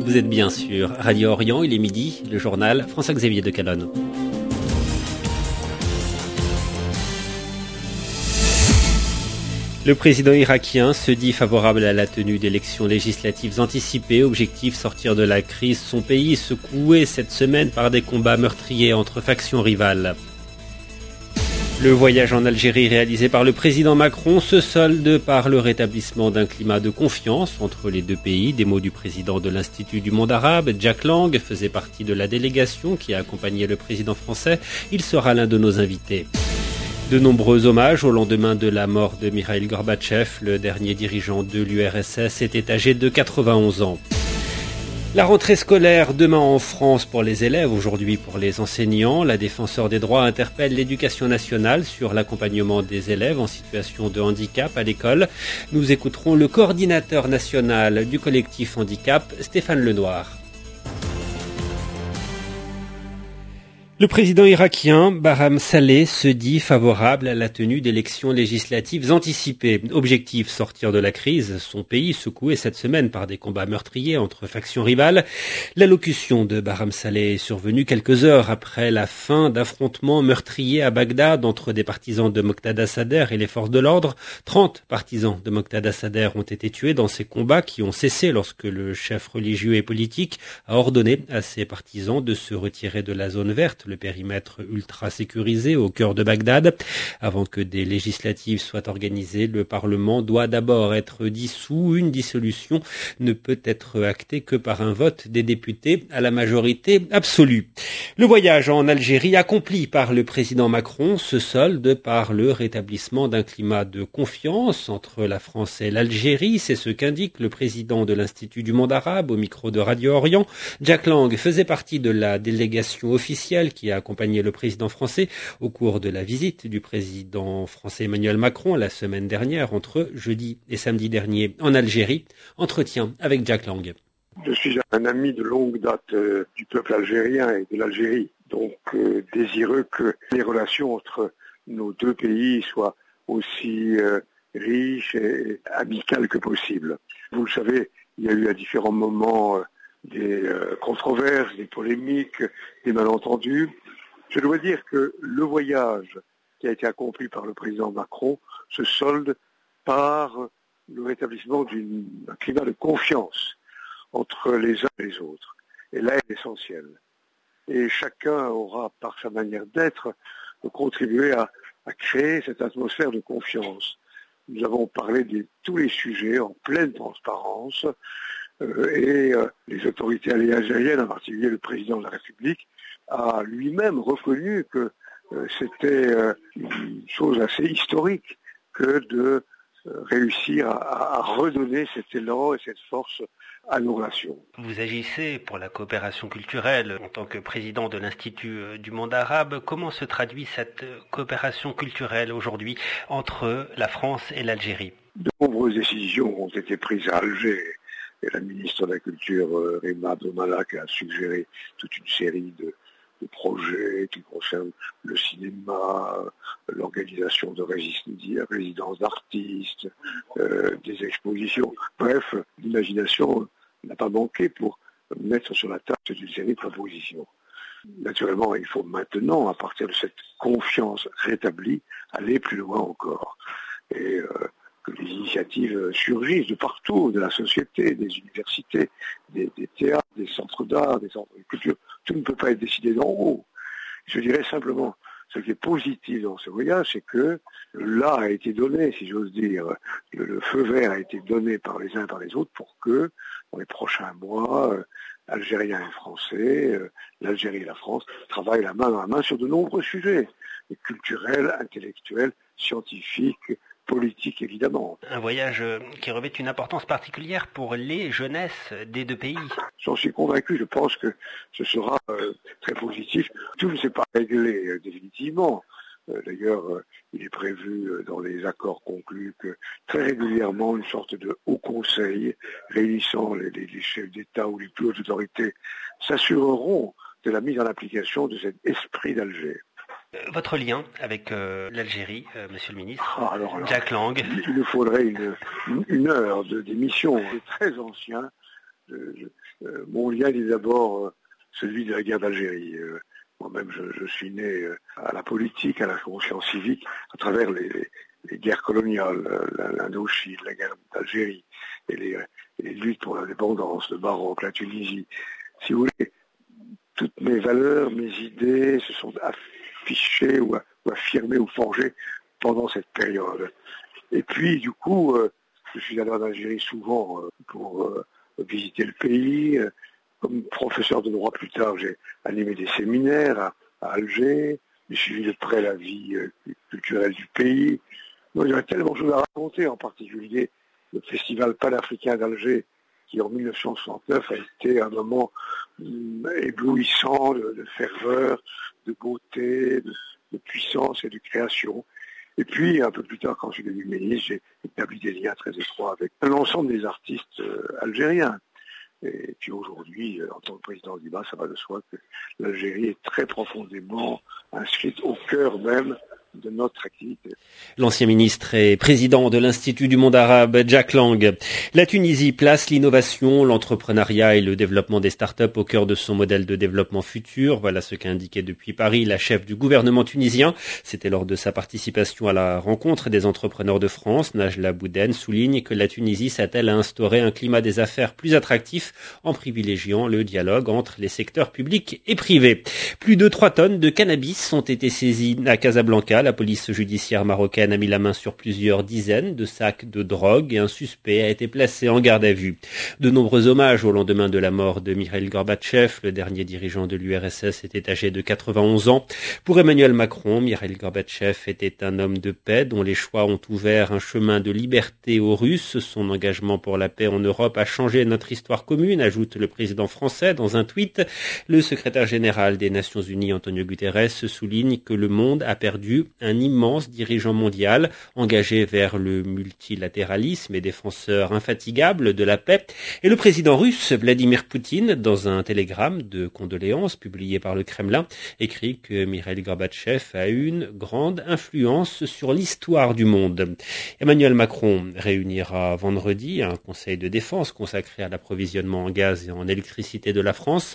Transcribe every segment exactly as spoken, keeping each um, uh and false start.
Vous êtes bien sûr Radio Orient, il est midi, le journal François-Xavier de Calonne. Le président irakien se dit favorable à la tenue d'élections législatives anticipées. Objectif, sortir de la crise. Son pays secoué cette semaine par des combats meurtriers entre factions rivales. Le voyage en Algérie réalisé par le président Macron se solde par le rétablissement d'un climat de confiance entre les deux pays. Des mots du président de l'Institut du monde arabe, Jack Lang, faisait partie de la délégation qui a accompagné le président français. Il sera l'un de nos invités. De nombreux hommages au lendemain de la mort de Mikhaïl Gorbatchev. Le dernier dirigeant de l'U R S S était âgé de quatre-vingt-onze ans. La rentrée scolaire demain en France pour les élèves, aujourd'hui pour les enseignants. La défenseure des droits interpelle l'éducation nationale sur l'accompagnement des élèves en situation de handicap à l'école. Nous écouterons le coordinateur national du collectif handicap, Stéphane Lenoir. Le président irakien Barham Saleh se dit favorable à la tenue d'élections législatives anticipées. Objectif, sortir de la crise. Son pays secoué cette semaine par des combats meurtriers entre factions rivales. L'allocution de Barham Saleh est survenue quelques heures après la fin d'affrontements meurtriers à Bagdad entre des partisans de Moqtada Sadr et les forces de l'ordre. trente partisans de Moqtada Sadr ont été tués dans ces combats qui ont cessé lorsque le chef religieux et politique a ordonné à ses partisans de se retirer de la zone verte, le périmètre ultra sécurisé au cœur de Bagdad. Avant que des législatives soient organisées, le Parlement doit d'abord être dissous. Une dissolution ne peut être actée que par un vote des députés à la majorité absolue. Le voyage en Algérie accompli par le président Macron se solde par le rétablissement d'un climat de confiance entre la France et l'Algérie. C'est ce qu'indique le président de l'Institut du monde arabe au micro de Radio Orient. Jack Lang faisait partie de la délégation officielle qui a accompagné le président français au cours de la visite du président français Emmanuel Macron la semaine dernière entre jeudi et samedi dernier en Algérie. Entretien avec Jack Lang. Je suis un ami de longue date euh, du peuple algérien et de l'Algérie, donc euh, désireux que les relations entre nos deux pays soient aussi euh, riches et amicales que possible. Vous le savez, il y a eu à différents moments euh, des euh, controverses, des polémiques, des malentendus. Je dois dire que le voyage qui a été accompli par le président Macron se solde par le rétablissement d'un climat de confiance entre les uns et les autres. Et là est essentiel. Et chacun aura, par sa manière d'être, contribué à, à créer cette atmosphère de confiance. Nous avons parlé de tous les sujets en pleine transparence. Euh, et euh, les autorités algériennes, en particulier le président de la République, a lui-même reconnu que euh, c'était euh, une chose assez historique que de euh, réussir à, à redonner cet élan et cette force à nos relations. Vous agissez pour la coopération culturelle en tant que président de l'Institut du monde arabe. Comment se traduit cette coopération culturelle aujourd'hui entre la France et l'Algérie ? De nombreuses décisions ont été prises à Alger. Et la ministre de la Culture, euh, Rima Abdelmalak, a suggéré toute une série de, de projets qui concernent le cinéma, euh, l'organisation de résidences d'artistes, euh, des expositions. Bref, l'imagination n'a pas manqué pour mettre sur la table toute une série de propositions. Naturellement, il faut maintenant, à partir de cette confiance rétablie, aller plus loin encore. Et euh, que les initiatives surgissent de partout, de la société, des universités, des, des théâtres, des centres d'art, des centres de culture. Tout ne peut pas être décidé d'en haut. Je dirais simplement, ce qui est positif dans ce voyage, c'est que là a été donné, si j'ose dire, le, le feu vert a été donné par les uns et par les autres pour que, dans les prochains mois, euh, Algériens et Français, euh, l'Algérie et la France, travaillent la main dans la main sur de nombreux sujets, culturels, intellectuels, scientifiques, politique, évidemment. Un voyage qui revêt une importance particulière pour les jeunesses des deux pays. J'en suis convaincu, je pense que ce sera euh, très positif. Tout ne s'est pas réglé euh, définitivement. Euh, D'ailleurs, euh, il est prévu euh, dans les accords conclus que très régulièrement une sorte de haut conseil réunissant les, les, les chefs d'État ou les plus hautes autorités s'assureront de la mise en application de cet esprit d'Alger. Votre lien avec euh, l'Algérie, euh, monsieur le ministre, ah, alors, alors, Jack Lang. Il nous faudrait une, une heure de d'émission. C'est très ancien. je, je, euh, mon lien est d'abord euh, celui de la guerre d'Algérie. Euh, moi-même, je, je suis né euh, à la politique, à la conscience civique, à travers les, les, les guerres coloniales, euh, l'Indochine, la guerre d'Algérie, et les, et les luttes pour l'indépendance, le Maroc, la Tunisie. Si vous voulez, toutes mes valeurs, mes idées se sont affichées ou, ou affirmées ou forgées pendant cette période. Et puis, du coup, euh, je suis allé en Algérie souvent euh, pour euh, visiter le pays. Comme professeur de droit plus tard, j'ai animé des séminaires à, à Alger. J'ai suivi de près la vie euh, culturelle du pays. Moi, j'aurais tellement de choses à raconter, en particulier le festival panafricain d'Alger, qui en mille neuf cent soixante-neuf a été un moment hum, éblouissant de, de ferveur, de beauté, de, de puissance et de création. Et puis, un peu plus tard, quand je suis devenu ministre, j'ai établi des liens très étroits avec l'ensemble des artistes euh, algériens. Et puis aujourd'hui, en tant que président du B A, ça va de soi que l'Algérie est très profondément inscrite au cœur même de notre activité. L'ancien ministre et président de l'Institut du monde arabe, Jack Lang. La Tunisie place l'innovation, l'entrepreneuriat et le développement des startups au cœur de son modèle de développement futur. Voilà ce qu'a indiqué depuis Paris la chef du gouvernement tunisien. C'était lors de sa participation à la rencontre des entrepreneurs de France. Najla Bouden souligne que la Tunisie s'attelle à instaurer un climat des affaires plus attractif en privilégiant le dialogue entre les secteurs publics et privés. Plus de trois tonnes de cannabis ont été saisies à Casablanca. La police judiciaire marocaine a mis la main sur plusieurs dizaines de sacs de drogue et un suspect a été placé en garde à vue. De nombreux hommages au lendemain de la mort de Mikhail Gorbatchev, le dernier dirigeant de l'U R S S était âgé de quatre-vingt-onze ans. Pour Emmanuel Macron, Mikhail Gorbatchev était un homme de paix dont les choix ont ouvert un chemin de liberté aux Russes. Son engagement pour la paix en Europe a changé notre histoire commune, ajoute le président français dans un tweet. Le secrétaire général des Nations Unies, Antonio Guterres, souligne que le monde a perdu un immense dirigeant mondial engagé vers le multilatéralisme et défenseur infatigable de la paix. Et le président russe, Vladimir Poutine, dans un télégramme de condoléances publié par le Kremlin, écrit que Mikhail Gorbatchev a eu une grande influence sur l'histoire du monde. Emmanuel Macron réunira vendredi un conseil de défense consacré à l'approvisionnement en gaz et en électricité de la France.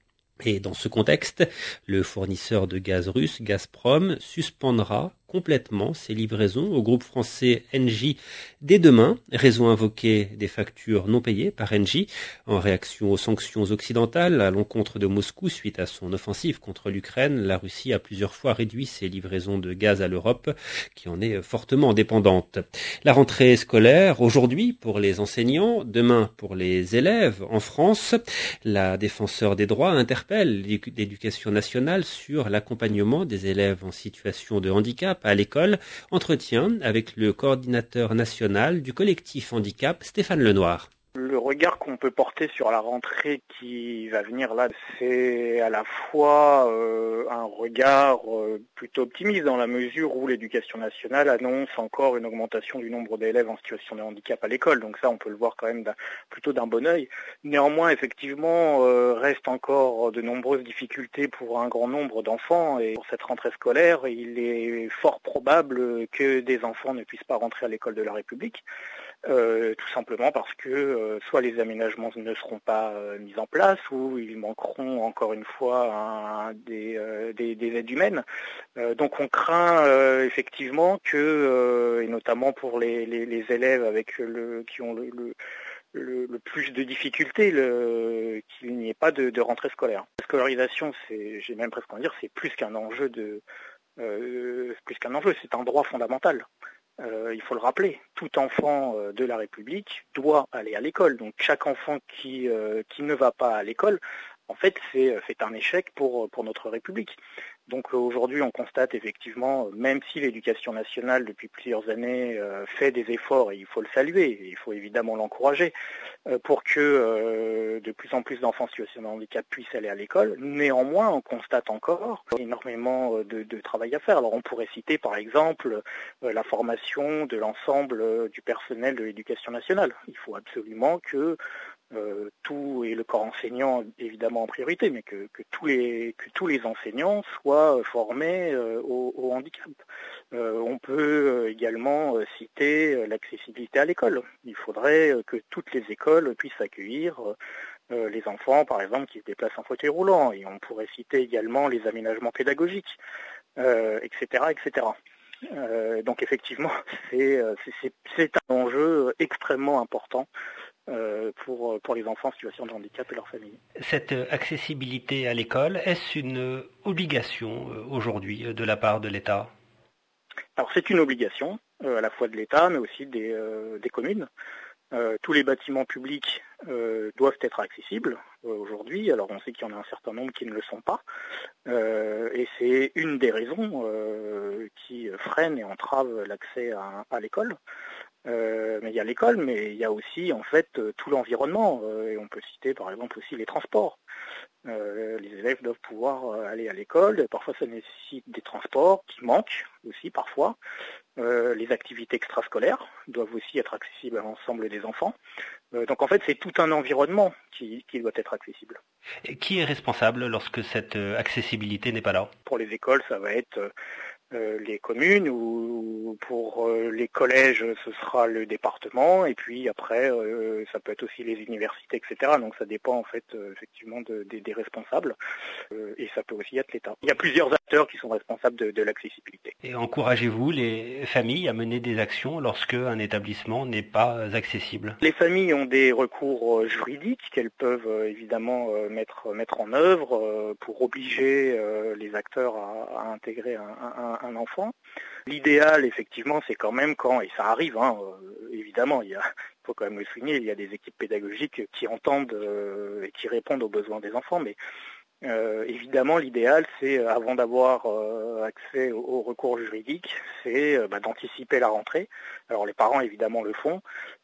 Et dans ce contexte, le fournisseur de gaz russe, Gazprom, suspendra complètement ses livraisons au groupe français Engie dès demain, raison invoquée des factures non payées par Engie en réaction aux sanctions occidentales à l'encontre de Moscou suite à son offensive contre l'Ukraine. La Russie a plusieurs fois réduit ses livraisons de gaz à l'Europe qui en est fortement dépendante. La rentrée scolaire aujourd'hui pour les enseignants, demain pour les élèves en France. La défenseure des droits interpelle l'éducation nationale sur l'accompagnement des élèves en situation de handicap à l'école. Entretien avec le coordinateur national du collectif handicap, Stéphane Lenoir. Le regard qu'on peut porter sur la rentrée qui va venir là, c'est à la fois euh, un regard euh, plutôt optimiste dans la mesure où l'éducation nationale annonce encore une augmentation du nombre d'élèves en situation de handicap à l'école. Donc ça, on peut le voir quand même d'un, plutôt d'un bon œil. Néanmoins, effectivement, euh, reste encore de nombreuses difficultés pour un grand nombre d'enfants. Et pour cette rentrée scolaire, il est fort probable que des enfants ne puissent pas rentrer à l'école de la République. Euh, tout simplement parce que euh, soit les aménagements ne seront pas euh, mis en place ou ils manqueront encore une fois un, des, euh, des, des aides humaines. Euh, donc on craint euh, effectivement que, euh, et notamment pour les, les, les élèves avec le, qui ont le, le Le, le plus de difficultés, le, qu'il n'y ait pas de, de rentrée scolaire. La scolarisation, c'est, j'ai même presque envie de dire, c'est plus qu'un enjeu de, euh, plus qu'un enjeu, c'est un droit fondamental. Euh, il faut le rappeler, tout enfant euh, de la République doit aller à l'école. Donc chaque enfant qui, euh, qui ne va pas à l'école, en fait, c'est, c'est un échec pour, pour notre République. Donc aujourd'hui, on constate effectivement, même si l'éducation nationale depuis plusieurs années euh, fait des efforts, et il faut le saluer, et il faut évidemment l'encourager, euh, pour que euh, de plus en plus d'enfants en situation de handicap puissent aller à l'école. Néanmoins, on constate encore énormément de, de travail à faire. Alors on pourrait citer par exemple euh, la formation de l'ensemble euh, du personnel de l'éducation nationale. Il faut absolument que euh, tout et le corps enseignant évidemment en priorité, mais que, que tous les que tous les enseignants soient formés euh, au, au handicap. Euh, on peut également citer l'accessibilité à l'école. Il faudrait que toutes les écoles puissent accueillir euh, les enfants, par exemple, qui se déplacent en fauteuil roulant. Et on pourrait citer également les aménagements pédagogiques, euh, et cetera, et cetera. Euh, donc effectivement, c'est, c'est, c'est un enjeu extrêmement important euh, pour, pour les enfants en situation de handicap et leurs familles. Cette accessibilité à l'école, est-ce une obligation aujourd'hui de la part de l'État ? Alors c'est une obligation euh, à la fois de l'État mais aussi des, euh, des communes. Euh, tous les bâtiments publics euh, doivent être accessibles euh, aujourd'hui. Alors on sait qu'il y en a un certain nombre qui ne le sont pas. Euh, et c'est une des raisons euh, qui freine et entrave l'accès à, à l'école. Euh, mais il y a l'école, mais il y a aussi en fait tout l'environnement. Euh, et on peut citer par exemple aussi les transports. Euh, les élèves doivent pouvoir aller à l'école. Parfois, ça nécessite des transports qui manquent aussi parfois. Euh, les activités extrascolaires doivent aussi être accessibles à l'ensemble des enfants. Euh, donc en fait, c'est tout un environnement qui, qui doit être accessible. Et qui est responsable lorsque cette accessibilité n'est pas là ? Pour les écoles, ça va être euh, les communes, ou pour euh, les collèges, ce sera le département, et puis après, euh, ça peut être aussi les universités, et cetera. Donc ça dépend en fait euh, effectivement de, de, des responsables, euh, et ça peut aussi être l'État. Il y a plusieurs acteurs qui sont responsables de, de l'accessibilité. Et encouragez-vous les familles à mener des actions lorsque un établissement n'est pas accessible ? Les familles ont des recours juridiques qu'elles peuvent euh, évidemment euh, mettre, mettre en œuvre euh, pour obliger euh, les acteurs à, à intégrer un, un, un enfant. L'idéal, effectivement, c'est quand même quand, et ça arrive, hein, euh, évidemment, il y a, il faut quand même le souligner, il y a des équipes pédagogiques qui entendent euh, et qui répondent aux besoins des enfants, mais Euh, évidemment, l'idéal, c'est, avant d'avoir euh, accès au, au recours juridique, c'est euh, bah, d'anticiper la rentrée. Alors les parents, évidemment, le font,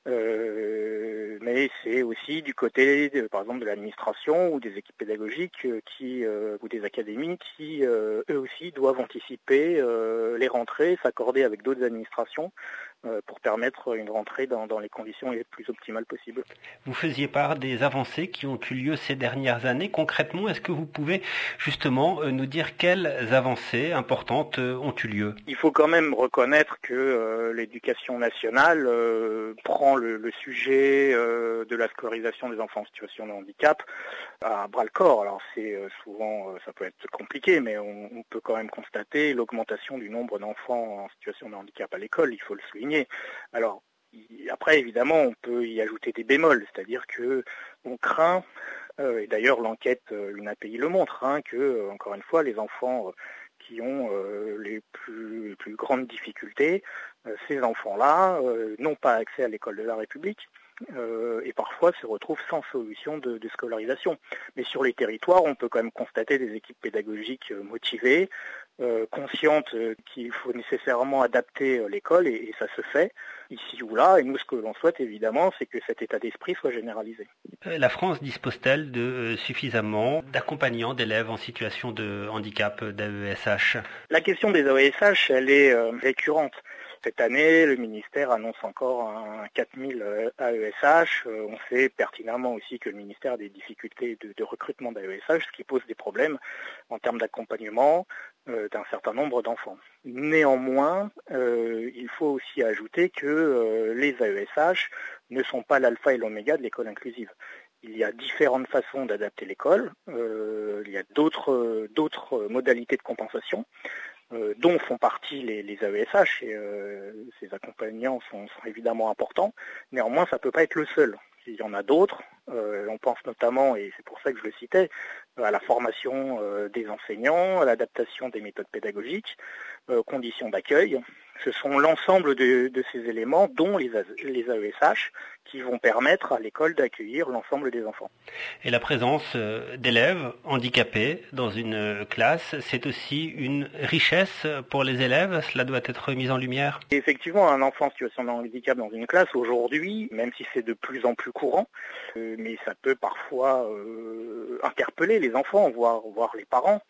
euh, mais c'est aussi du côté, de, par exemple, de l'administration ou des équipes pédagogiques euh, qui, euh, ou des académies qui, euh, eux aussi, doivent anticiper euh, les rentrées, s'accorder avec d'autres administrations euh, pour permettre une rentrée dans, dans les conditions les plus optimales possibles. Vous faisiez part des avancées qui ont eu lieu ces dernières années. Concrètement, est-ce que vous pouvez justement nous dire quelles avancées importantes ont eu lieu ? Il faut quand même reconnaître que euh, l'éducation nationale euh, prend le, le sujet euh, de la scolarisation des enfants en situation de handicap à bras-le-corps. Alors c'est euh, souvent, euh, ça peut être compliqué, mais on, on peut quand même constater l'augmentation du nombre d'enfants en situation de handicap à l'école, il faut le souligner. Alors après, évidemment, on peut y ajouter des bémols, c'est-à-dire que on craint, euh, et d'ailleurs l'enquête euh, U N A P I le montre, hein, que, euh, encore une fois, les enfants euh, qui ont euh, les, plus, les plus grandes difficultés, euh, ces enfants-là euh, n'ont pas accès à l'école de la République euh, et parfois se retrouvent sans solution de, de scolarisation. Mais sur les territoires, on peut quand même constater des équipes pédagogiques euh, motivées, euh, conscientes euh, qu'il faut nécessairement adapter euh, l'école, et, et ça se fait ici ou là. Et nous, ce que l'on souhaite évidemment, c'est que cet état d'esprit soit généralisé. La France dispose-t-elle de euh, suffisamment d'accompagnants d'élèves en situation de handicap d'A E S H ? La question des A E S H, elle est euh, récurrente. Cette année, le ministère annonce encore un quatre mille A E S H. Euh, on sait pertinemment aussi que le ministère a des difficultés de, de recrutement d'A E S H, ce qui pose des problèmes en termes d'accompagnement euh, d'un certain nombre d'enfants. Néanmoins, euh, il faut aussi ajouter que euh, les A E S H ne sont pas l'alpha et l'oméga de l'école inclusive. Il y a différentes façons d'adapter l'école, euh, il y a d'autres, d'autres modalités de compensation, euh, dont font partie les, les A E S H, et euh, ces accompagnants sont, sont évidemment importants. Néanmoins, ça ne peut pas être le seul. Il y en a d'autres, euh, on pense notamment, et c'est pour ça que je le citais, à la formation euh, des enseignants, à l'adaptation des méthodes pédagogiques, euh, conditions d'accueil. Ce sont l'ensemble de, de ces éléments, dont les, les A E S H, qui vont permettre à l'école d'accueillir l'ensemble des enfants. Et la présence d'élèves handicapés dans une classe, c'est aussi une richesse pour les élèves. Cela doit être mis en lumière. Et effectivement, un enfant en situation de handicap dans une classe, aujourd'hui, même si c'est de plus en plus courant, euh, mais ça peut parfois euh, interpeller les enfants, voire, voire les parents.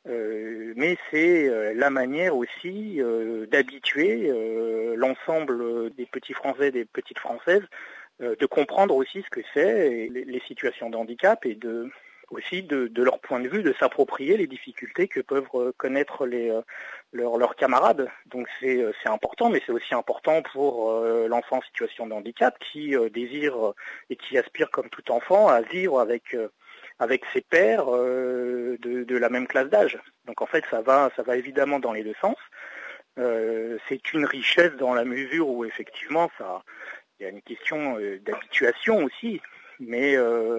Euh, mais c'est euh, la manière aussi euh, d'habituer euh, l'ensemble des petits Français, des petites Françaises euh, de comprendre aussi ce que c'est les, les situations de handicap et de aussi de, de leur point de vue, de s'approprier les difficultés que peuvent connaître les, euh, leurs, leurs camarades. Donc c'est, c'est important, mais c'est aussi important pour euh, l'enfant en situation de handicap qui euh, désire euh, et qui aspire comme tout enfant à vivre avec euh, avec ses pairs euh, de, de la même classe d'âge. Donc en fait, ça va, ça va évidemment dans les deux sens. Euh, c'est une richesse dans la mesure où effectivement, ça, il y a une question euh, d'habituation aussi. Mais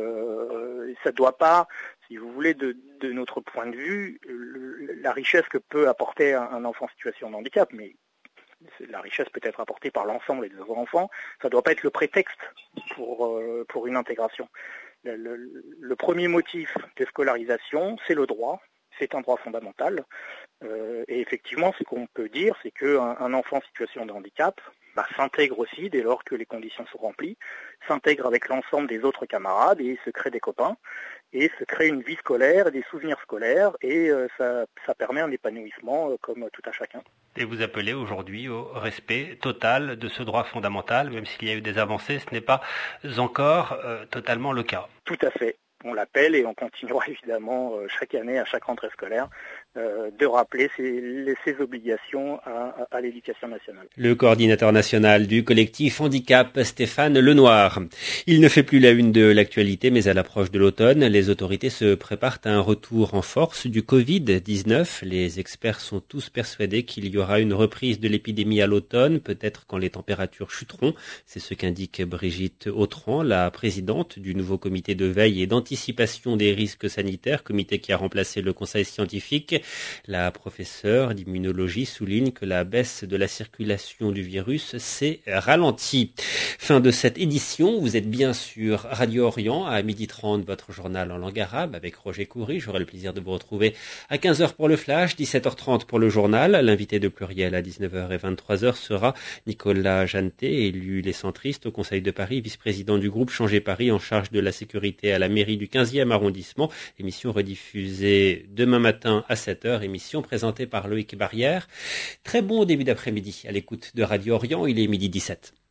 euh, ça ne doit pas, si vous voulez, de, de notre point de vue, le, la richesse que peut apporter un, un enfant en situation de handicap, mais la richesse peut être apportée par l'ensemble des autres enfants, ça ne doit pas être le prétexte pour, euh, pour une intégration. Le, le, le premier motif de scolarisation, c'est le droit, c'est un droit fondamental. Euh, et effectivement, ce qu'on peut dire, c'est qu'un un enfant en situation de handicap bah, s'intègre aussi dès lors que les conditions sont remplies, s'intègre avec l'ensemble des autres camarades et se crée des copains, et se crée une vie scolaire, des souvenirs scolaires, et euh, ça, ça permet un épanouissement euh, comme tout à chacun. Et vous appelez aujourd'hui au respect total de ce droit fondamental, même s'il y a eu des avancées, ce n'est pas encore euh, totalement le cas. Tout à fait. On l'appelle et on continuera évidemment euh, chaque année, à chaque rentrée scolaire, euh, de rappeler ses, ses obligations à, à, à l'éducation nationale. Le coordinateur national du collectif handicap, Stéphane Lenoir. Il ne fait plus la une de l'actualité, mais à l'approche de l'automne, les autorités se préparent à un retour en force du covid dix-neuf. Les experts sont tous persuadés qu'il y aura une reprise de l'épidémie à l'automne, peut-être quand les températures chuteront. C'est ce qu'indique Brigitte Autran, la présidente du nouveau comité de veille et d'anticipation Anticipation des risques sanitaires, comité qui a remplacé le conseil scientifique. La professeure d'immunologie souligne que la baisse de la circulation du virus s'est ralentie. Fin de cette édition, vous êtes bien sur Radio Orient à midi trente, votre journal en langue arabe avec Roger Coury. J'aurai le plaisir de vous retrouver à quinze heures pour le flash, dix-sept heures trente pour le journal. L'invité de Pluriel à dix-neuf heures et vingt-trois heures sera Nicolas Jeantet, élu les centristes au Conseil de Paris, vice-président du groupe Changer Paris en charge de la sécurité à la mairie du quinzième arrondissement. Émission rediffusée demain matin à sept heures. Émission présentée par Loïc Barrière. Très bon début d'après-midi à l'écoute de Radio Orient. Il est midi dix-sept.